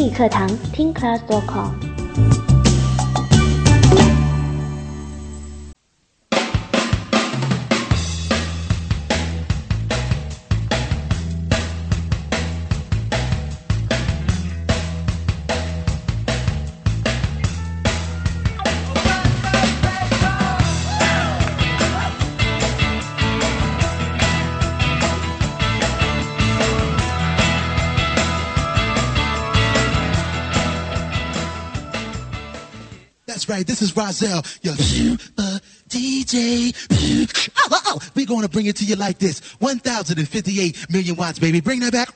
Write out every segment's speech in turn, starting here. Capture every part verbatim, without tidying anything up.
英语课堂听 class dot com。 That's right, this is Rozelle, your super D J. Oh, oh, oh. We're going to bring it to you like this. one thousand fifty-eight million watts, baby. Bring that back.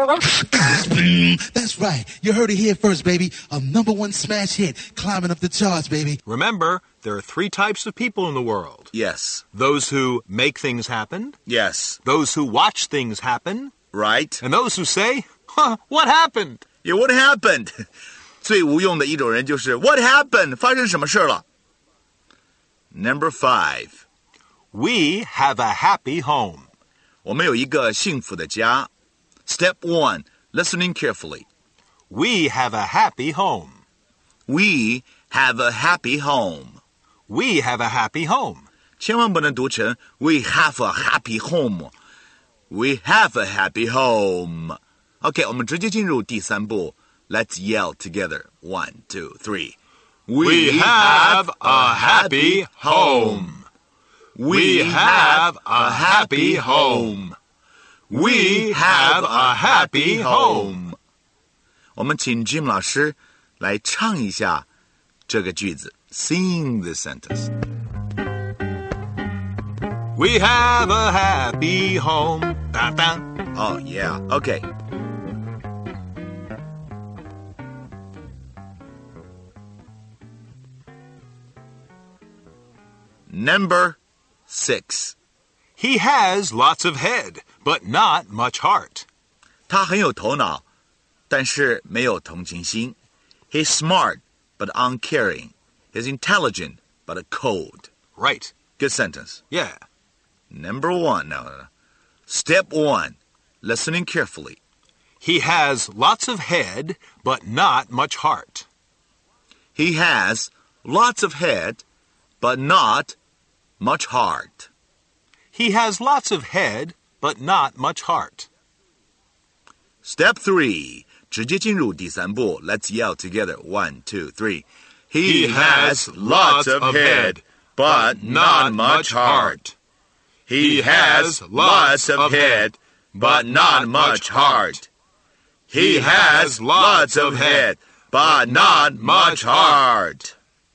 That's right. You heard it here first, baby. A number one smash hit climbing up the charts, baby. Remember, there are three types of people in the world. Yes. Those who make things happen. Yes. Those who watch things happen. Right. And those who say, huh, what happened? Yeah, what happened? 最无用的一种人就是 What happened? 发生什么事了 Number five. We have a happy home. 我们有一个幸福的家 Step one. Listening carefully. We have a happy home. We have a happy home. We have a happy home. 千万不能读成 We have a happy home. We have a happy home. OK, 我们直接进入第三步Let's yell together. One, two, three. We, we have a happy home. We have a happy home. We have a happy home. 我们请 Jim 老师来唱一下这个句子 Sing the sentence. We have a happy home. Dun, dun. Oh, yeah. Okay. Number six. He has lots of head, but not much heart. 他很有头脑，但是没有同情心。He's smart, but uncaring. He's intelligent, but cold. Right. Good sentence. Yeah. Number one. No, no, no. Step one. Listening carefully. He has lots of head, but not much heart. He has lots of head, but not much heart. He has lots of head, but not much heart. Step three. 直接进入第三步 Let's yell together. One, two, three. He, he has lots of head, but not much heart. He has lots of head, but not much heart. He has lots of head, but not much heart.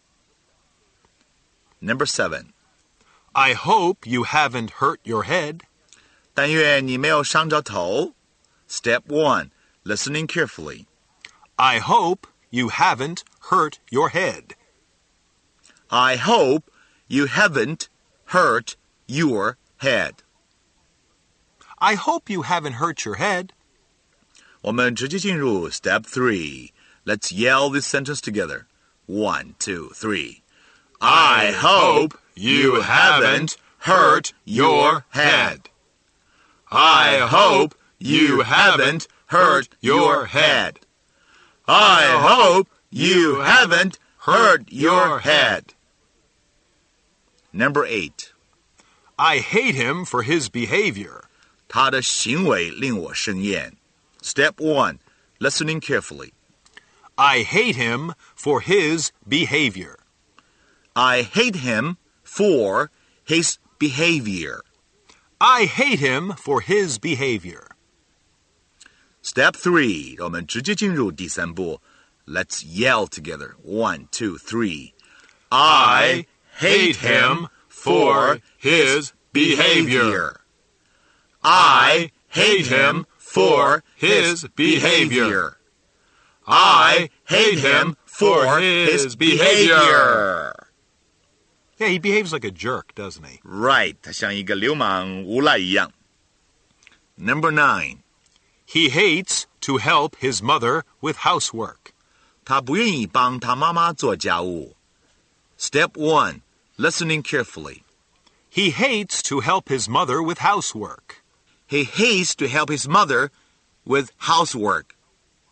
Number seven. I hope you haven't hurt your head. 但愿你没有伤着头 Step one. Listening carefully. I hope you haven't hurt your head. I hope you haven't hurt your head. I hope you haven't hurt your head. 我们直接进入 Step three. Let's yell this sentence together. One, two, three. I hope you haven't hurt your head. I hope you haven't hurt your head. I hope you haven't hurt your head. Number eight. I hate him for his behavior. 他的行为令我生厌 Step one. Listening carefully. I hate him for his behavior. I hate him for his behavior. I hate him for his behavior. Step three. 我们直接进入第三步 Let's yell together. One, two, three. I hate him for his behavior. I hate him for his behavior. I hate him for his behavior. Yeah, he behaves like a jerk, doesn't he? Right. 他像一个流氓无赖一样 Number nine. He hates to help his mother with housework. 他不愿意帮他妈妈做家务 Step one. Listening carefully. He hates to help his mother with housework. He hates to help his mother with housework.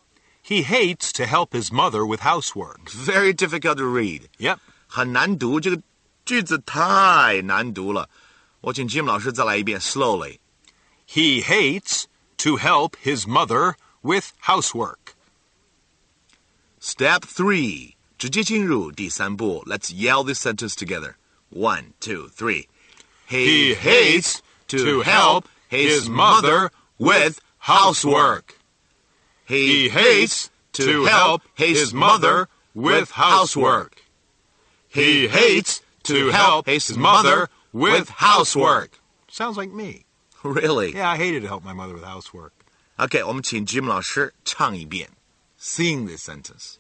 He hates to help his mother with housework. Very difficult to read. Yep. 很难读，这个句子太难读了。我请 Jim 老师再来一遍 slowly. He hates to help his mother with housework. Step three. 直接进入第三步 Let's yell this sentence together. One, two, three. He hates to help his mother with housework. He hates to help his mother with housework. He hates to help his mother with housework. Sounds like me. Really? Yeah, I hated to help my mother with housework. Okay, 我们请 Jim 老师唱一遍 Sing this sentence.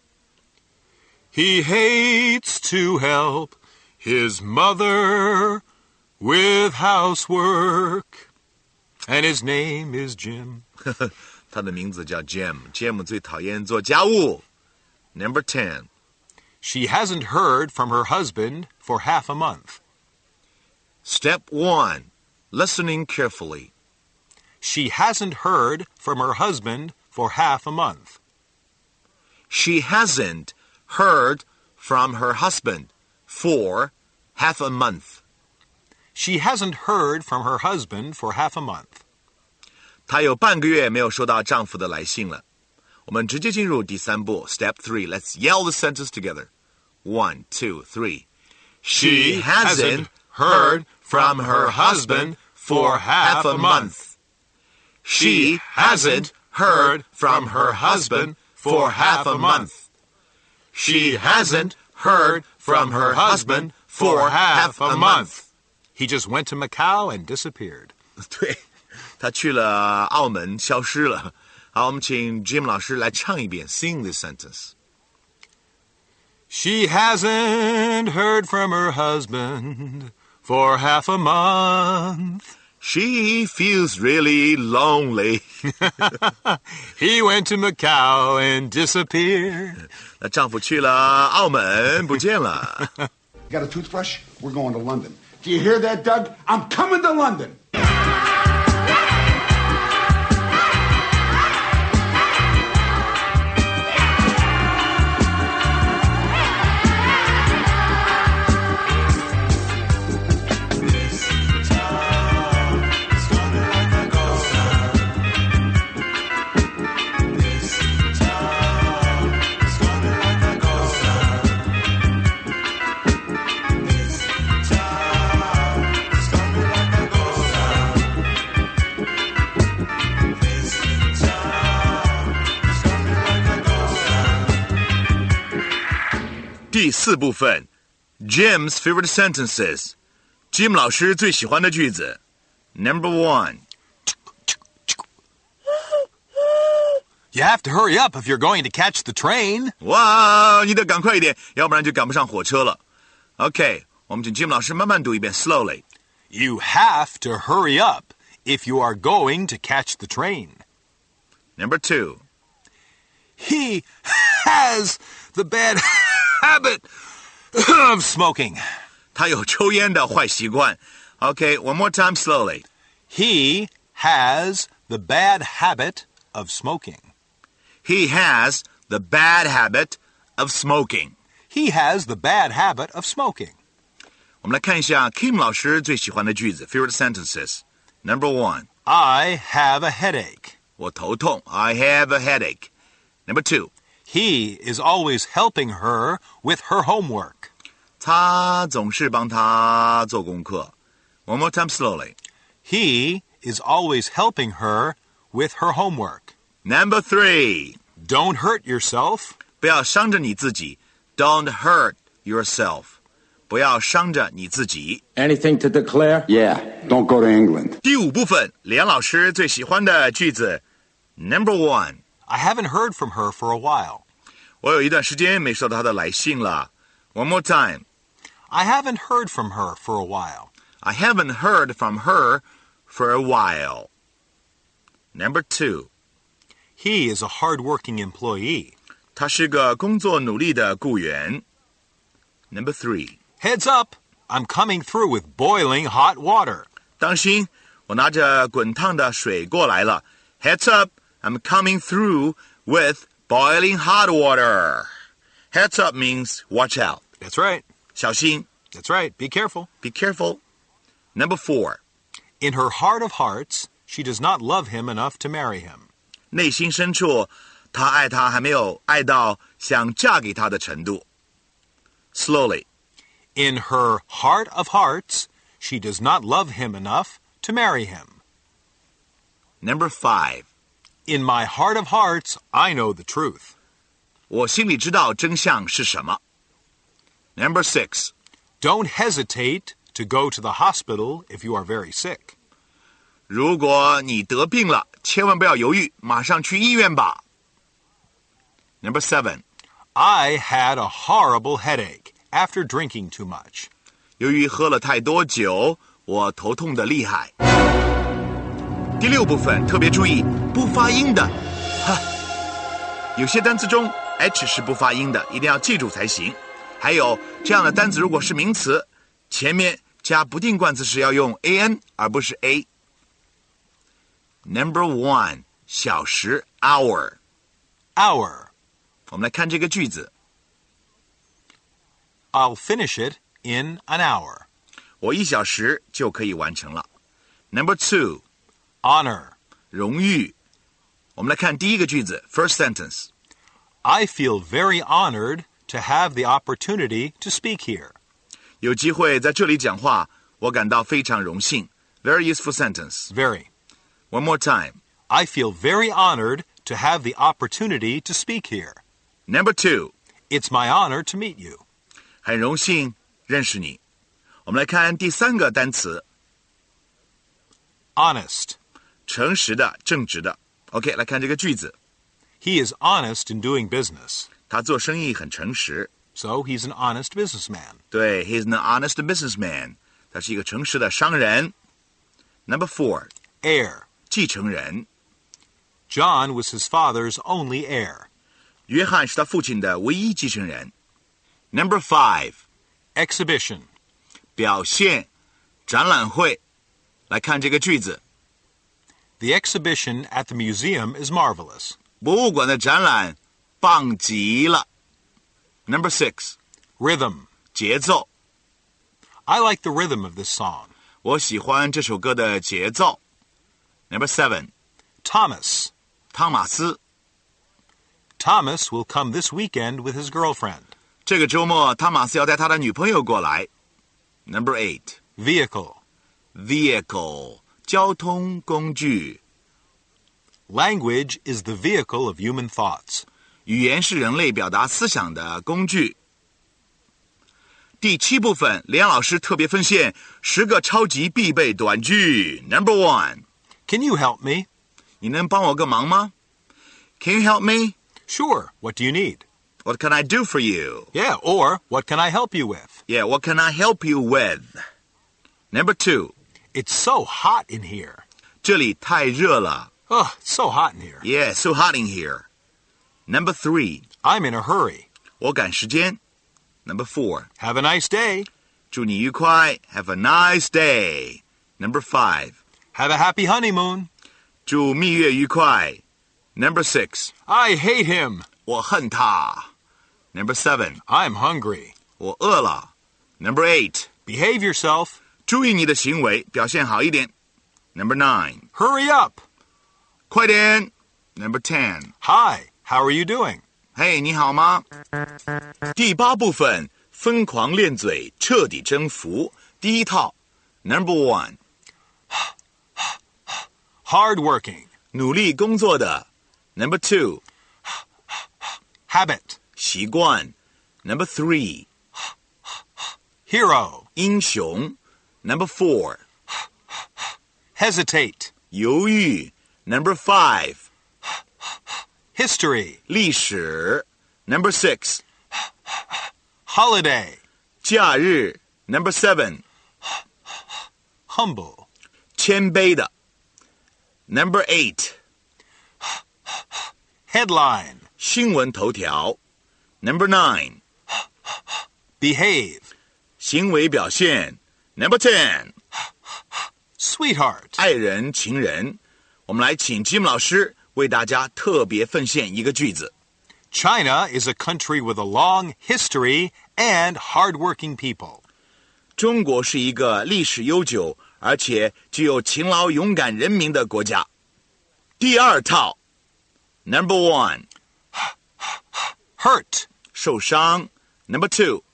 He hates to help his mother with housework. And his name is Jim. 他的名字叫 Jim。Jim 最讨厌做家务。Number ten. She hasn't heard from her husband for half a month. Step one. Listening carefully. She hasn't heard from her husband for half a month. She hasn't heard from her husband for half a month. She hasn't heard from her husband for half a month. 她有半个月没有收到丈夫的来信了。我们直接进入第三步 Step three. Let's yell the sentence together. One, two, three. She hasn't heard from her husband for half a month. She hasn't heard from her husband for half a month. She hasn't heard from her husband for half a month. He just went to Macau and disappeared. 对，他去了澳门消失了。好，我们请 Jim 老师来唱一遍 Sing this sentence. She hasn't heard from her husband for half a month. She feels really lonely. He went to Macau and disappeared. 那丈夫去了澳门不见了。 Got a toothbrush? We're going to London. Do you hear that, Doug? I'm coming to London. Step 第四部分 Jim's favorite sentences. Jim 老师最喜欢的句子 Number one. You have to hurry up if you're going to catch the train. 哇，你得赶快一点，要不然就赶不上火车了。OK, 我们请 Jim 老师慢慢读一遍 slowly. You have to hurry up if you are going to catch the train. Number two. He has the bad habit of smoking. 他有抽烟的坏习惯。OK, one more time slowly. He has the bad habit of smoking. He has the bad habit of smoking. He has the bad habit of smoking. 我们来看一下 Kim 老师最喜欢的句子 favorite sentences. Number one. I have a headache. 我头痛 I have a headache. Number two. He is always helping her with her homework. 他总是帮她做功课 One more time slowly. He is always helping her with her homework. Number three. Don't hurt yourself. 不要伤着你自己 Don't hurt yourself. 不要伤着你自己 Anything to declare? Yeah, don't go to England. 第五部分梁老师最喜欢的句子 Number one. I haven't heard from her for a while. 我有一段时间没收到她的来信了 One more time. I haven't heard from her for a while. I haven't heard from her for a while. Number two. He is a hard-working employee. 他是个工作努力的雇员 Number three. Heads up, I'm coming through with boiling hot water. 当心，我拿着滚烫的水过来了 Heads up, I'm coming through with Boiling hot water. Heads up means watch out. That's right. 小心. That's right. Be careful. Be careful. Number four. In her heart of hearts, she does not love him enough to marry him. 内心深处，她爱他还没有爱到想嫁给他的程度。Slowly. In her heart of hearts, she does not love him enough to marry him. Number five. In my heart of hearts, I know the truth. 我心里知道真相是什么。Number six. Don't hesitate to go to the hospital if you are very sick. 如果你得病了，千万不要犹豫，马上去医院吧。Number seven. I had a horrible headache after drinking too much. 由于喝了太多酒，我头痛得厉害。第六部分特别注意不发音的，哈，有些单词中 H 是不发音的，一定要记住才行。还有这样的单词如果是名词，前面加不定冠词时要用 an 而不是 a。Number one. 小时 hour. Hour. 我们来看这个句子。 I'll finish it in an hour. 我一小时就可以完成了。Number two. Honor. 荣誉。我们来看第一个句子 first sentence. I feel very honored to have the opportunity to speak here. 有机会在这里讲话，我感到非常荣幸。Very useful sentence. Very. One more time. I feel very honored to have the opportunity to speak here. Number two. It's my honor to meet you. 很荣幸认识你。我们来看第三个单词 Honest. 诚实的、正直的。OK， 来看这个句子。 He is honest in doing business. 他做生意很诚实。 So he's an honest businessman. 对 ，he's an honest businessman. 他是一个诚实的商人。Number four. Heir. 继承人。 John was his father's only heir. 约翰是他父亲的唯一继承人。Number five. Exhibition. 表现、展览会。来看这个句子。 The exhibition at the museum is marvelous. 博物馆的展览棒极了。Number six. Rhythm. 节奏。 I like the rhythm of this song. 我喜欢这首歌的节奏。Number seven. Thomas. 汤马斯。 Thomas will come this weekend with his girlfriend. 这个周末，汤马斯要带他的女朋友过来。Number eight. Vehicle. Vehicle. 交通工具。 Language is the vehicle of human thoughts. 语言是人类表达思想的工具。第七部分，李阳老师特别分线十个超级必备短句。Number one. Can you help me? 你能帮我个忙吗 ？Can you help me? Sure. What do you need? What can I do for you? Yeah, or what can I help you with? Yeah, what can I help you with? Number two. It's so hot in here. 这里太热了。 Oh, it's so hot in here. Yeah, so hot in here. Number three. I'm in a hurry. 我赶时间。Number four. Have a nice day. 祝你愉快。Have a nice day. Number five. Have a happy honeymoon. 祝蜜月愉快。Number six. I hate him. 我恨他。Number seven. I'm hungry. 我饿了。Number eight. Behave yourself. 注意你的行为，表现好一点。Number nine. Hurry up. 快点。Number ten. Hi, how are you doing? 嘿，你好吗？第八部分，疯狂练嘴，彻底征服。第一套 ，Number one， Hard working. 努力工作的。Number two， Habit. 习惯。Number three， Hero. 英雄。Number four， Hesitate. 犹豫。Number five， History. 历史。Number six， Holiday. 假日。Number seven， Humble. 谦卑的。Number eight， Headline. 新闻头条。Number nine， Behave. 行为表现。Number ten， Sweetheart. 爱人、情人。我们来请吉姆老师为大家特别奉献一个句子。 China is a country with a long history and hard-working people. 中国是一个历史悠久而且具有勤劳勇敢人民的国家。第二套 Number one Hurt. 受伤 Number two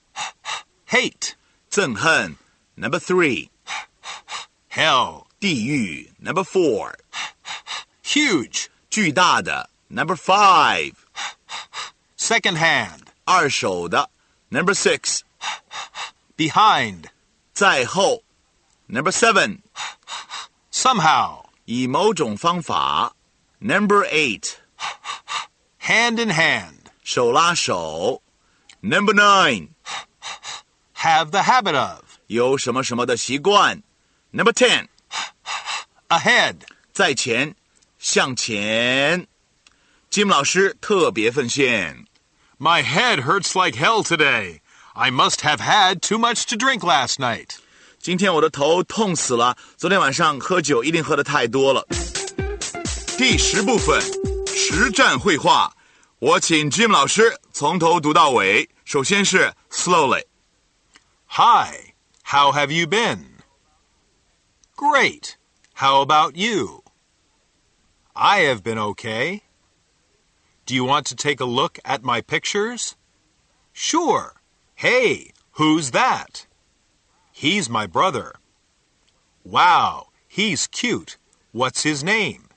Hate. 憎恨 Number three Hell. 地狱 Number four Huge. 巨大的 Number five Second-hand. 二手的 Number six Behind. 在后 Number seven Somehow. 以某种方法 Number eight Hand in hand. 手拉手 Number nine Have the habit of. 有什么什么的习惯 Number ten Ahead. 在前向前金老师特别奉献 My head hurts like hell today. I must have had too much to drink last night. 今天我的头痛死了，昨天晚上喝酒一定喝得太多了。第十部分实战绘画，我请 Jim 老师从头读到尾。首先是 slowly. Hi, how have you been? Great. How about you? I have been okay. Do you want to take a look at my pictures? Sure. Hey, who's that? He's my brother. Wow, he's cute. What's his name?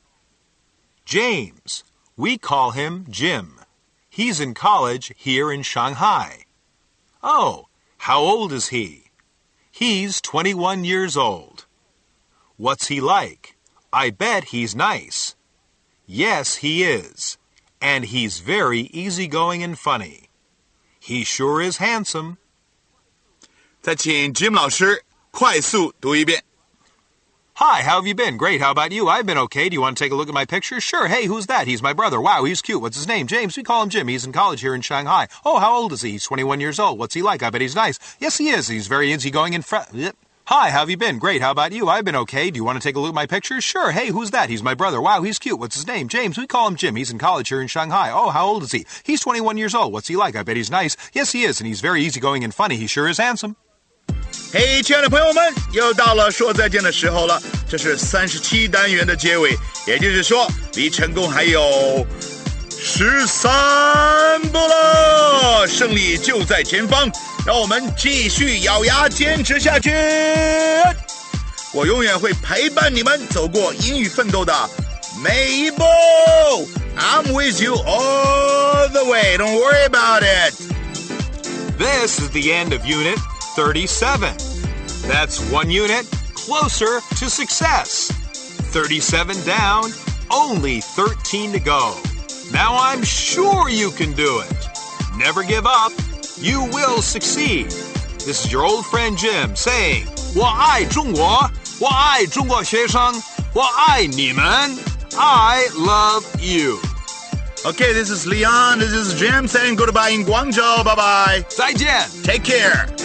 James. We call him Jim. He's in college here in Shanghai. Oh, how old is he? He's twenty-one years old. What's he like? I bet he's nice. Yes, he is. And he's very easygoing and funny. He sure is handsome. 再请 Jim 老师快速读一遍。 Hi, how have you been? Great, how about you? I've been okay. Do you want to take a look at my picture? Sure. Hey, who's that? He's my brother. Wow, he's cute. What's his name? James. We call him Jim. He's in college here in Shanghai. Oh, how old is he? He's twenty-one years old. What's he like? I bet he's nice. Yes, he is. He's very easygoing and fr- Hi, how have you been? Great, how about you? I've been okay. Do you want to take a look at my picture? Sure. Hey, who's that? He's my brother. Wow, he's cute. What's his name? James. We call him Jim. He's in college here in Shanghai. Oh, how old is he? He's twenty-one years old. What's he like? I bet he's nice. Yes, he is. And he's very easygoing and funny. He sure is handsome. 嘿，亲爱的朋友们，又到了说再见的时候了。这是三十七单元的结尾，也就是说，离成功还有十三步了，胜利就在前方。让我们继续咬牙坚持下去。我永远会陪伴你们走过英语奋斗的每一步。I'm with you all the way. Don't worry about it. This is the end of Unit thirty-seven. That's one unit closer to success. thirty-seven down, only thirteen to go. Now I'm sure you can do it. Never give up. You will succeed. This is your old friend Jim saying, 我爱中国，我爱中国学生，我爱你们。I love you. Okay, this is Leon. This is Jim saying goodbye in Guangzhou. Bye-bye. 再见。 Take care.